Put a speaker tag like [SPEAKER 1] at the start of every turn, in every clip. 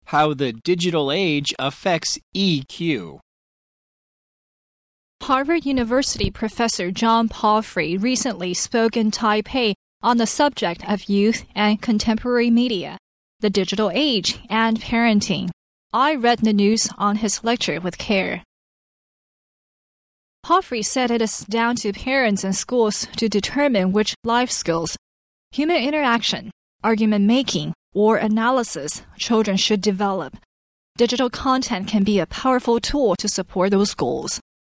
[SPEAKER 1] How the digital age affects EQ.
[SPEAKER 2] Harvard University professor John Palfrey recently spoke in Taipei on the subject of youth and contemporary media, the digital age, and parenting. I read the news on his lecture with care. Palfrey said it is down to parents and schools to determine which life skills, human interaction, argument making, or analysis children should develop. Digital content can be a powerful tool to support those goals.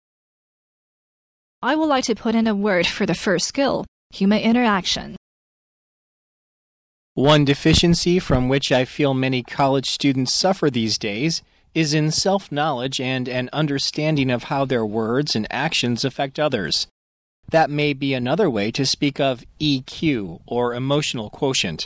[SPEAKER 2] I would like to put in a word for the first skill, human interaction.
[SPEAKER 1] One deficiency from which I feel many college students suffer these days is in self-knowledge and an understanding of how their words and actions affect others. That may be another way to speak of EQ, or emotional quotient.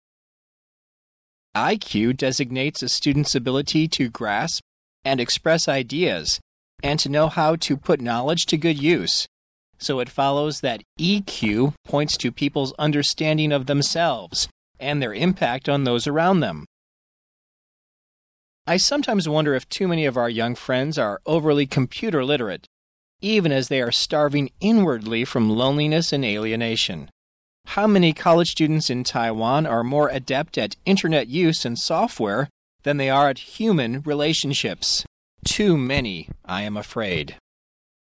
[SPEAKER 1] IQ designates a student's ability to grasp and express ideas, and to know how to put knowledge to good use. So it follows that EQ points to people's understanding of themselves and their impact on those around them. I sometimes wonder if too many of our young friends are overly computer literate, even as they are starving inwardly from loneliness and alienation. How many college students in Taiwan are more adept at internet use and software than they are at human relationships? Too many, I am afraid.